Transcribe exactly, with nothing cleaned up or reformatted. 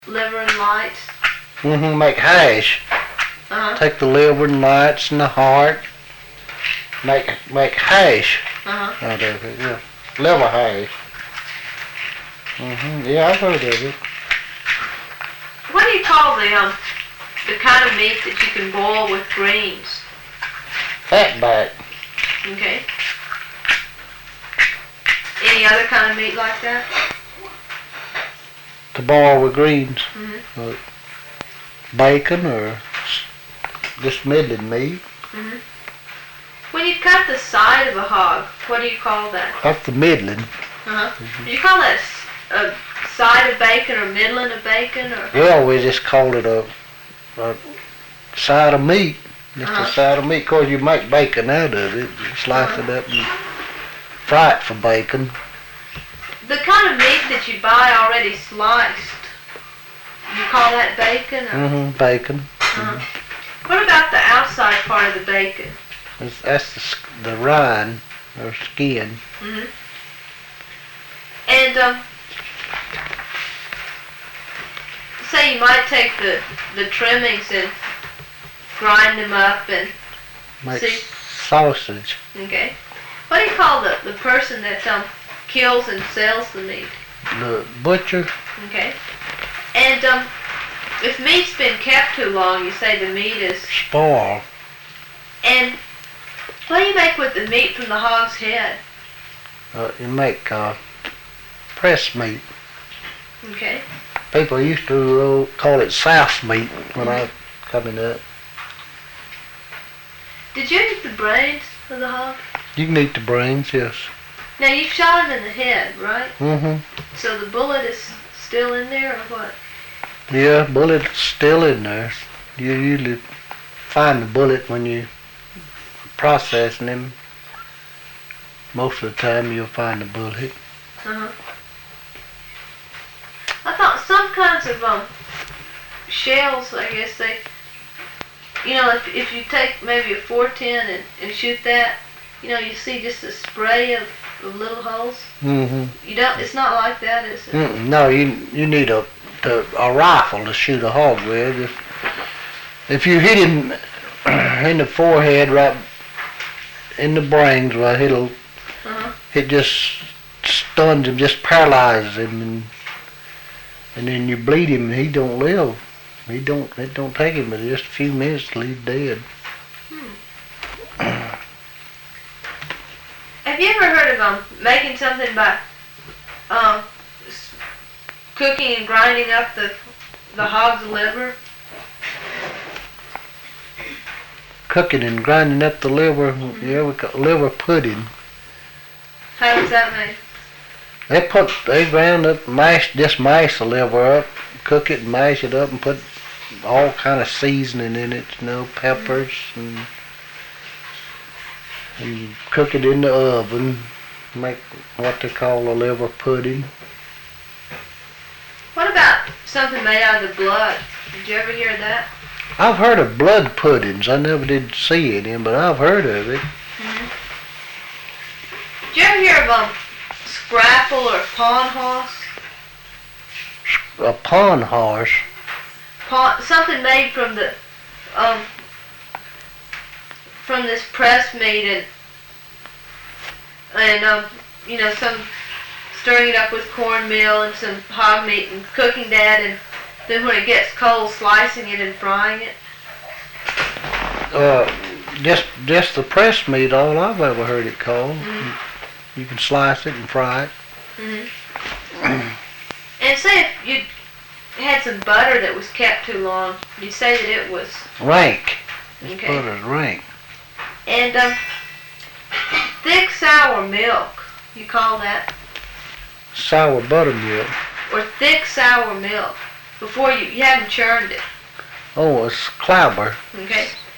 liver and lights? Mm-hmm, make hash. Uh-huh. Take the liver and lights and the heart. Make make hash Uh-huh. out of it, yeah. Liver hash. Mm-hmm, yeah, I've heard of it. What do you call the um the kind of meat that you can boil with greens? Fatback. Okay. Any other kind of meat like that? To boil with greens. Mm-hmm. Uh, bacon or just middling meat. Mm-hmm. When you cut the side of a hog, what do you call that? That's the middling. Uh-huh. Mm-hmm. Do you call that a side of bacon or middling of bacon? Or? Well, we just called it a, a side of meat. Just Uh-huh. a side of meat, because you make bacon out of it. You slice Uh-huh. it up and fry it for bacon. The kind of meat that you buy already sliced, you call that bacon? Or? Mm-hmm, bacon. Uh-huh. What about the outside part of the bacon? That's, that's the, sk- the rind or skin. Mm-hmm. And um, say you might take the, the trimmings and grind them up and Make see. sausage. Okay. What do you call the, the person that um kills and sells the meat? The butcher. Okay. And um, if meat's been kept too long, you say the meat is. Spoil. And what do you make with the meat from the hog's head? Uh, you make uh, press meat. Okay. People used to uh, call it souse meat when I was coming up. Did you eat the brains of the hog? You can eat the brains, yes. Now you shot him in the head, right? Mm-hmm. So the bullet is still in there, or what? Yeah, bullet's still in there. You usually find the bullet when you processing them. Most of the time you'll find the bullet. Uh-huh. I thought some kinds of um shells, I guess they, you know, if if you take maybe a four ten and, and shoot that, you know, you see just a spray of, of little holes. Mm-hmm. You don't. It's not like that, is it? Mm-mm, no, you you need a to, a rifle to shoot a hog with. If, if you hit him in the forehead, right in the brains, well, it'll Uh-huh. it just stuns him, just paralyzes him, and and then you bleed him, and he don't live. He don't. It don't take him but just a few minutes till he's dead. Hmm. Have you ever heard of um making something by um s- cooking and grinding up the the hog's liver? Cooking and grinding up the liver, mm-hmm. Yeah, we call liver pudding. How was that made? They put, they ground up, mash, just mash the liver up, cook it and mash it up and put all kind of seasoning in it, you know, peppers, and, and cook it in the oven, make what they call a liver pudding. What about something made out of the blood? Did you ever hear that? I've heard of blood puddings. I never did see any, but I've heard of it. Mm-hmm. Did you ever hear of um scrapple or pawn horse? A pawn horse. Pawn, something made from the um from this pressed meat and and um you know some stirring it up with cornmeal and some hog meat and cooking that, and then when it gets cold, slicing it and frying it. Uh, just just the pressed meat, all I've ever heard it called. Mm-hmm. You can slice it and fry it. Mm-hmm. And say if you had some butter that was kept too long, you'd say that it was Rank. This okay. butter's rank. And um, thick sour milk, you call that, Sour buttermilk. or thick sour milk before you you haven't churned it. Oh, it's clabber. Okay.